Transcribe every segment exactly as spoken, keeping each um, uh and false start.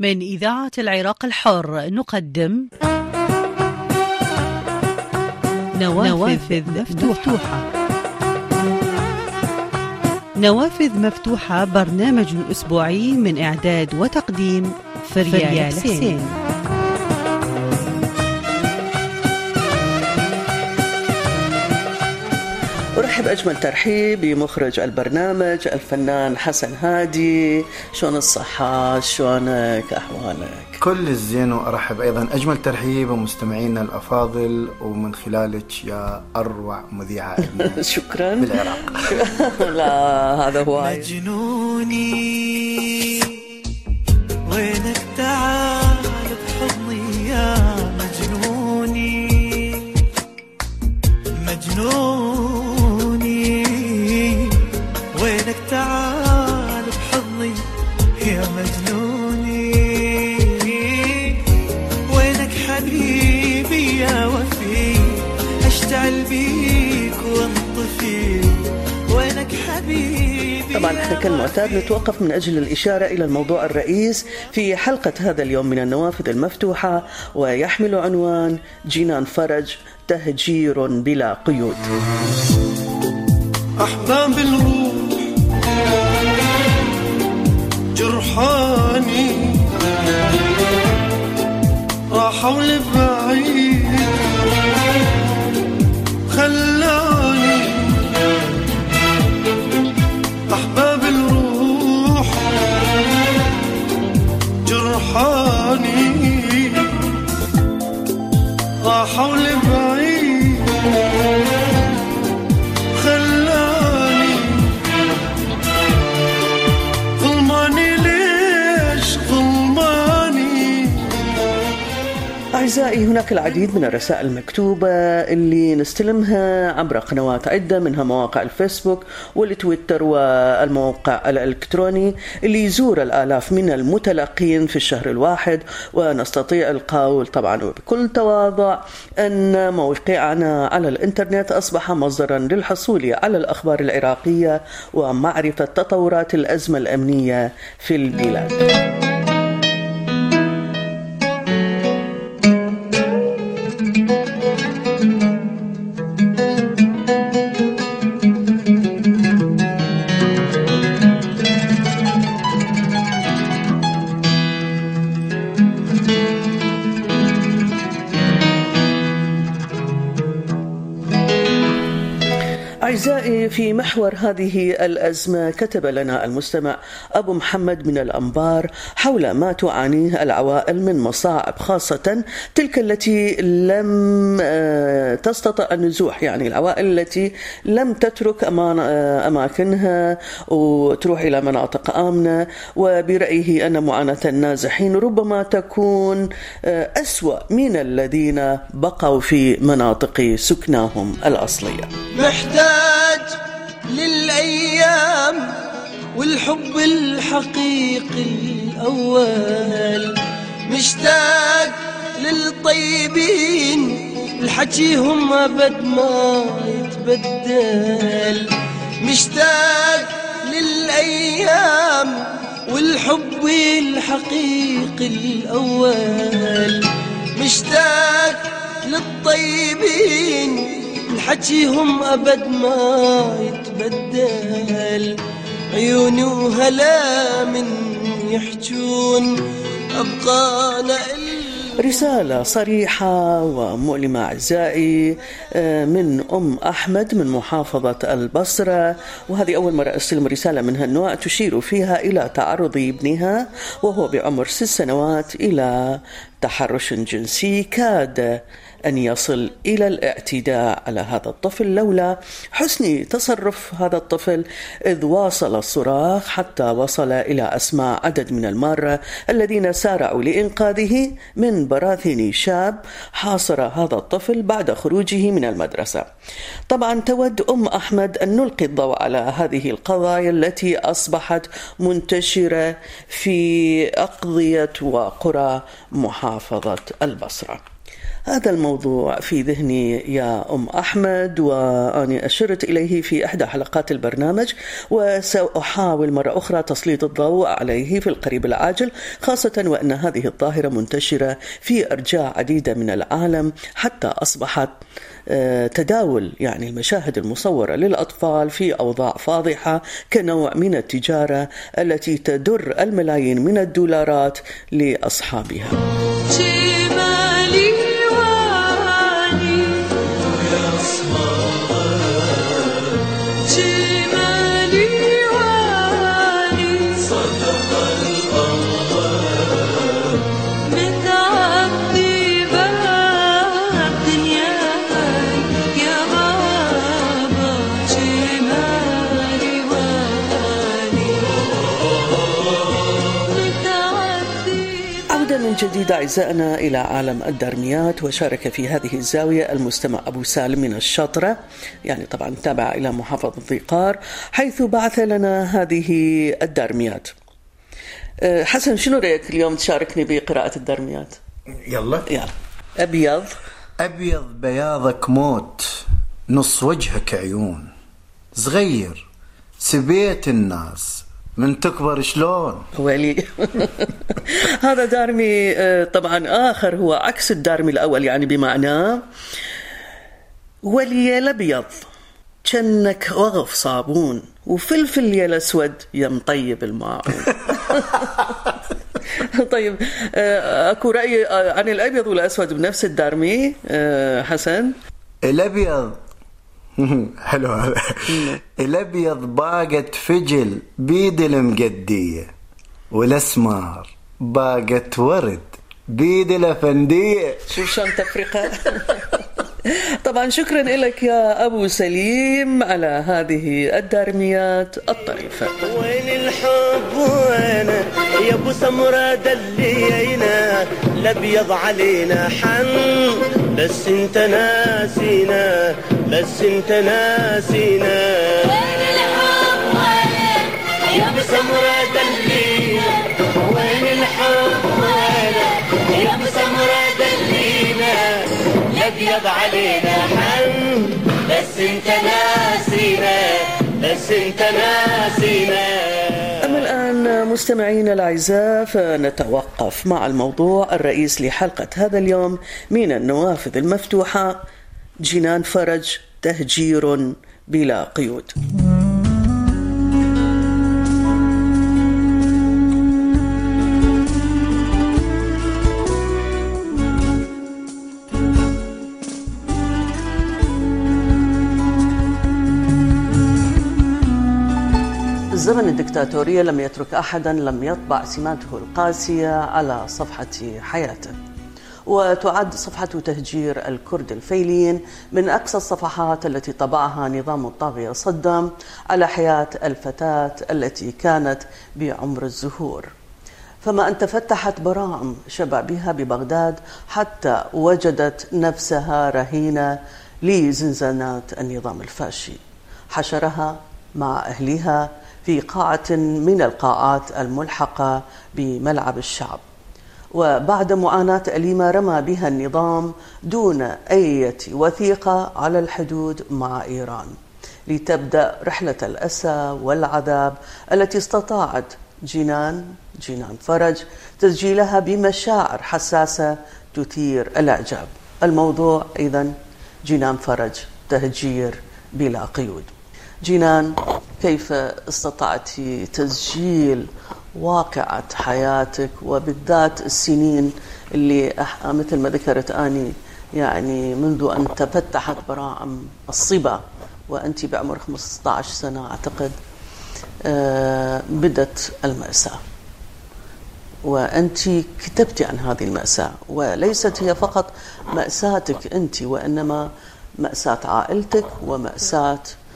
من إذاعة العراق الحر نقدم نوافذ, نوافذ مفتوحة. نوافذ مفتوحة برنامج أسبوعي من إعداد وتقديم فريال حسين. أرحب أجمل ترحيب بمخرج البرنامج الفنان حسن هادي. شلون الصحة؟ شلونك؟ أحوالك؟ كل الزين. وأرحب أيضا أجمل ترحيب بمستمعينا الأفاضل ومن خلالك يا أروع مذيعة شكرا بالعراق. لا هذا هو مجنوني وينك تعال بحضني يا مجنوني مجنوني وينك تعال بحضني يا مجنوني وينك حبيبي يا وفي اشتعل بيك وانطفي وينك حبيبي. طبعا احنا كالمعتاد نتوقف من أجل الإشارة إلى الموضوع الرئيس في حلقة هذا اليوم من النوافذ المفتوحة، ويحمل عنوان جنان فرج تهجير بلا قيود. أحباب الروح جرحاني راحوا لبعيد خلاني أحباب الروح جرحاني راحوا لبعيد خلاني ظلماني ليش ظلماني. أعزائي، هناك العديد من الرسائل المكتوبة اللي نستلمها عبر قنوات عدة، منها مواقع الفيسبوك والتويتر والموقع الإلكتروني اللي يزور الآلاف من المتلقين في الشهر الواحد. ونستطيع القول طبعا بكل تواضع أن موقعنا على الإنترنت أصبح مصدرا للحصول على الأخبار العراقية ومعرفة تطورات الأزمة الأمنية في البلاد. أعزائي، في محور هذه الأزمة كتب لنا المستمع أبو محمد من الأنبار حول ما تعانيه العوائل من مصاعب، خاصة تلك التي لم تستطع النزوح، يعني العوائل التي لم تترك أماكنها وتروح إلى مناطق آمنة. وبرأيه أن معاناة النازحين ربما تكون أسوأ من الذين بقوا في مناطق سكناهم الأصلية. محتاج للأيام والحب الحقيقي الأول، مشتاق للطيبين الحكيهم أبد ما يتبدل، مشتاق للأيام والحب الحقيقي الأول، مشتاق للطيبين حكيهم أبد ما يتبدل، عيوني وهلا من يحجون أبقانا. رسالة صريحة ومؤلمة أعزائي من أم أحمد من محافظة البصرة، وهذه أول مرة أستلم رسالة من هالنوع تشير فيها إلى تعرض ابنها وهو بعمر ست سنوات إلى تحرش جنسي كاد أن يصل إلى الاعتداء على هذا الطفل لولا حسن تصرف هذا الطفل، إذ واصل الصراخ حتى وصل إلى أسماع عدد من المارة الذين سارعوا لإنقاذه من براثن شاب حاصر هذا الطفل بعد خروجه من المدرسة. طبعا تود أم أحمد أن نلقي الضوء على هذه القضايا التي أصبحت منتشرة في أقضية وقرى محافظة البصرة. هذا الموضوع في ذهني يا أم أحمد، وأني أشرت إليه في إحدى حلقات البرنامج، وسأحاول مرة أخرى تسليط الضوء عليه في القريب العاجل، خاصة وأن هذه الظاهرة منتشرة في أرجاء عديدة من العالم، حتى أصبحت تداول يعني المشاهد المصورة للأطفال في أوضاع فاضحة كنوع من التجارة التي تدر الملايين من الدولارات لأصحابها. من جديد أعزائنا إلى عالم الدارميات، وشارك في هذه الزاوية المستمع أبو سالم من الشاطرة، يعني طبعا تابع إلى محافظة ذيقار، حيث بعث لنا هذه الدارميات. حسن، شنو رأيك اليوم تشاركني بقراءة الدارميات؟ يلا يلا. أبيض أبيض بياضك موت، نص وجهك عيون، صغير سبيت الناس من تكبر شلون ولي. هذا دارمي طبعا آخر، هو عكس الدارمي الأول، يعني بمعنى ولي الأبيض كأنك وغف صابون، وفلفل يا الأسود يا مطيب الماعون. طيب، أكو رأي عن الأبيض والأسود بنفس الدارمي حسن؟ الأبيض حلو هذا. الأبيض باقت فجل بيد المقدية، والأسمار باقت ورد بيد الأفندية. شوف شلون تفرقة. طبعا شكرا لك يا أبو سليم على هذه الدارميات الطريفة. وين الحب وانا يا ابو سمرة دلينا، الابيض علينا حن بس انت ناسينا، بس انت ناسينا. وين الحب وانا يا ابو سمرة دلينا، وين الحب وانا يا ابو سمرة دلينا، الابيض علينا حن بس انت ناسينا، بس انت ناسينا. أما الآن مستمعينا الأعزاء، فنتوقف مع الموضوع الرئيس لحلقة هذا اليوم من النوافذ المفتوحة: جنان فرج، تهجير بلا قيود. زمن الدكتاتورية لم يترك أحدا لم يطبع سماته القاسية على صفحة حياته، وتعد صفحة تهجير الكرد الفيليين من أقصى الصفحات التي طبعها نظام الطاغية صدام على حياة الفتاة التي كانت بعمر الزهور. فما أن تفتحت براعم شبابها ببغداد حتى وجدت نفسها رهينة لزنزانات النظام الفاشي، حشرها مع أهلها في قاعة من القاعات الملحقة بملعب الشعب، وبعد معاناة أليمة رمى بها النظام دون أي وثيقة على الحدود مع إيران، لتبدأ رحلة الأسى والعذاب التي استطاعت جنان جنان فرج تسجيلها بمشاعر حساسة تثير الإعجاب. الموضوع إذن جنان فرج، تهجير بلا قيود. جنان، كيف استطعت تسجيل واقعة حياتك، وبالذات السنين اللي مثل ما ذكرت آني، يعني منذ أن تفتحت براعم الصبا وأنت بعمر خمسة عشر سنة أعتقد، آه بدت المأساة، وأنت كتبت عن هذه المأساة، وليست هي فقط مأساتك أنت، وإنما مأساة عائلتك ومأساة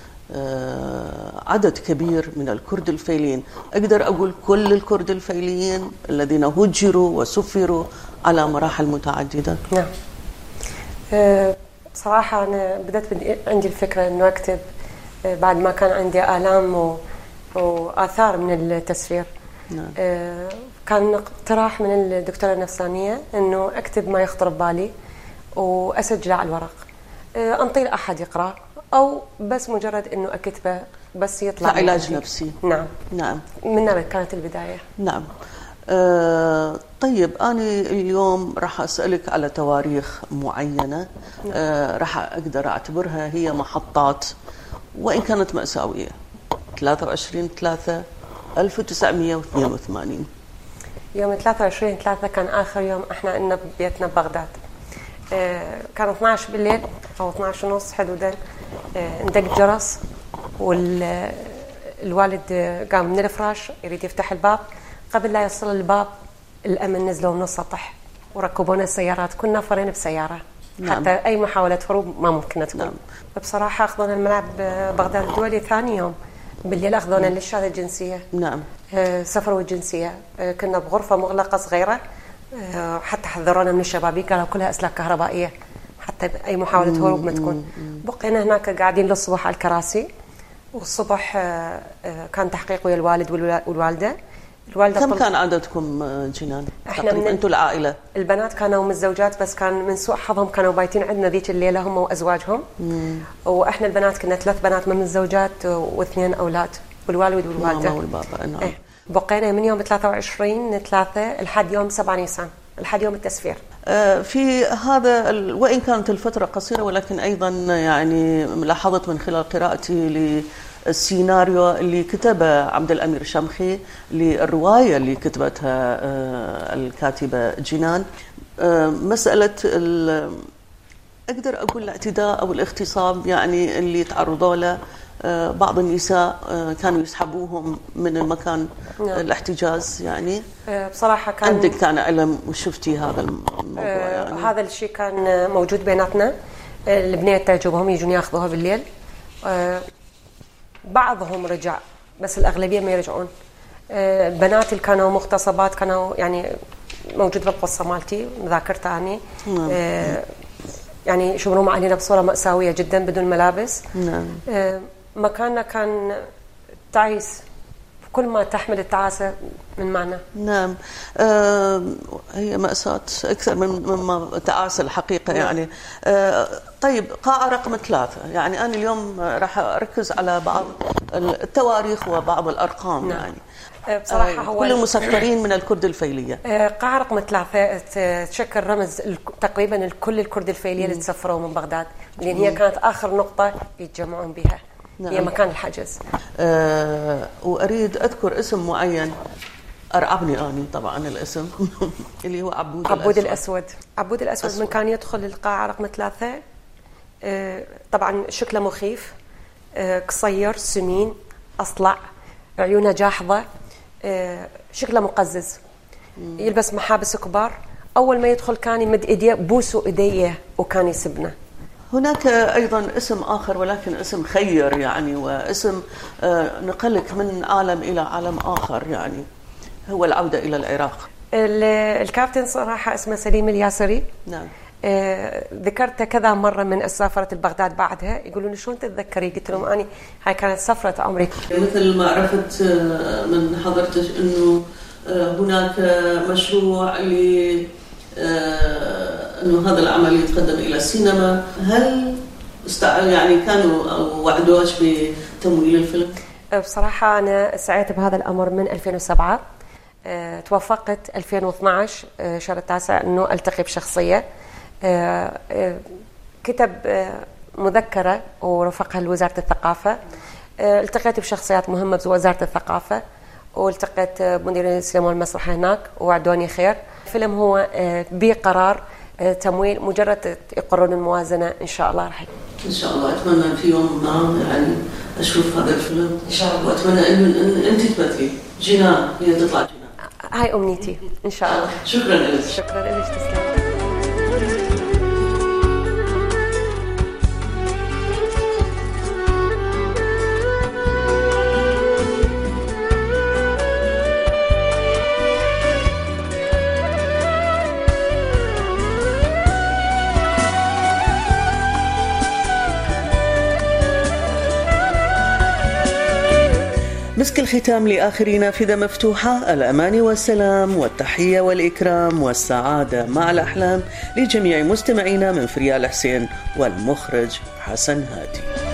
عدد كبير من الكرد الفيليين. أقدر أقول كل الكرد الفيليين الذين هجروا وسفروا على مراحل متعددة. نعم. أه صراحة أنا بدأت عندي الفكرة أنه أكتب بعد ما كان عندي آلام و... وآثار من التسفير. نعم. أه كان اقتراح من الدكتورة النفسانية أنه أكتب ما يخطر ببالي وأسجله على الورق، أنطي لأحد يقرأ أو بس مجرد إنه أكتبه بس يطلع علاج نفسي. نعم نعم، من هنا كانت البداية. نعم. آه طيب أنا اليوم راح أسألك على تواريخ معينة، آه راح أقدر أعتبرها هي محطات وإن كانت مأساوية. ثلاثة وعشرين ثلاثة ألف وتسعمئة واثنين وثمانين، يوم ثلاثة وعشرين ثلاثة كان آخر يوم إحنا إلنا ببيتنا ببغداد. آه كان اثني عشر بالليل أو اثني عشر ونص حدودا، آه اندق جرس والوالد قام من الفراش يريد يفتح الباب. قبل لا يصل الباب الأمن نزلوا من السطح وركبونا السيارات، كنا فرين بسيارة. نعم. حتى أي محاولة هروب ما ممكن تكون. نعم. بصراحة أخذونا الملعب بغداد الدولي ثاني يوم بالليل، أخذونا للشهادة الجنسية. نعم. آه سفروا الجنسية. آه كنا بغرفة مغلقة صغيرة، آه حتى حذرونا من الشبابيك، قالوا كلها أسلاك كهربائية حتى أي محاولة هروب ما تكون. بقينا هناك قاعدين للصبح على الكراسي، والصبح آه آه كان تحقيق ويا الوالد والوالدة. الوالدة كم كان عددكم جنان؟ احنا من انتم العائله؟ البنات كانوا متزوجات، بس كان من سوء حظهم كانوا بايتين عندنا ذيك الليله هم وازواجهم. مم. واحنا البنات كنا ثلاث بنات من الزوجات واثنين اولاد، والوالد والوالده. ماما والبابا. نعم. ايه. بقينا من يوم ثلاثة وعشرين ثلاثة لحد يوم سبعة نيسان، لحد يوم التسفير. آه في هذا ال... وان كانت الفتره قصيره، ولكن ايضا يعني لاحظت من خلال قراءتي ل السيناريو اللي كتبه عبد الأمير شمخي للرواية اللي كتبتها الكاتبة جنان، مسألة أقدر أقول الاعتداء أو الاغتصاب يعني اللي تعرضوا له بعض النساء، كانوا يسحبوهم من المكان. نعم. الاحتجاز يعني بصراحة كان عندك كان علم وشفتي هذا الموضوع يعني. هذا الشيء كان موجود بيناتنا. البنات تعجبهم يجون ياخذوها بالليل، بعضهم رجع بس الأغلبية ما يرجعون. البنات اللي كانوا مغتصبات كانوا يعني موجود بالقصة مالتي مذاكرتها أني. نعم. يعني يشمرون علينا بصورة مأساوية جدا بدون ملابس. نعم. مكاننا كان تعيس، كل ما تحمل التعاسة من معنى. نعم. آه هي مأساة أكثر من مما تعاسة الحقيقة. نعم. يعني آه طيب قاعة رقم ثلاثة، يعني أنا اليوم راح أركز على بعض التواريخ وبعض الأرقام. نعم. يعني بصراحة هو كل المسفرين من الكرد الفيلية. قاعة رقم ثلاثة تشكل رمز تقريبا الكل الكرد الفيلية اللي تسفروا من بغداد، لأن هي كانت آخر نقطة يتجمعون بها. نعم. هي مكان الحجز. أه وأريد أذكر اسم معين أرعبني أني طبعا الاسم اللي هو عبود, عبود الأسود. الأسود. عبود الأسود أسود. من كان يدخل القاعة رقم ثلاثة، أه طبعا شكله مخيف، أه قصير سمين أصلع، عيونه جاحظة، أه شكله مقزز. مم. يلبس محابس كبار. أول ما يدخل كان يمد إيديه بوسوا إيديه وكان يسبنا. هناك أيضا اسم آخر ولكن اسم خير يعني، واسم نقلك من عالم إلى عالم آخر يعني، هو العودة إلى العراق. الكابتن صراحة اسمه سليم الياسري. نعم. ذكرته كذا مرة من سافرت البغداد بعدها، يقولون شلون تتذكري؟ قلت لهم أني هاي كانت سفرة عمري. مثل ما عرفت من حضرتك أنه هناك مشروع ل أنه هذا العمل يتقدم إلى السينما، هل يعني كانوا وعدوش بتمويل الفيلم؟ بصراحة أنا سعيت بهذا الأمر من ألفين وسبعة. أه توفقت ألفين واثناشر أه شهر التاسع أنه ألتقي بشخصية. أه أه كتب أه مذكرة ورفقها لوزارة الثقافة. أه التقيت بشخصيات مهمة بوزارة الثقافة، والتقيت بمدير السينما والمسرح هناك ووعدوني خير. الفيلم هو بقرار تمويل، مجرد يقررون الموازنة إن شاء الله راح. إن شاء الله أتمنى في يوم ما يعني أشوف هذا الفيلم إن شاء الله، وأتمنى إن أنت تمثلي جنان، هي تطلع جنان. هاي أمنيتي إن شاء الله. شكرا لك. شكرا لك. تسلم. مسك الختام لآخر نافذة مفتوحة، الأمان والسلام والتحية والإكرام والسعادة مع الأحلام لجميع مستمعينا من فريال حسين والمخرج حسن هادي.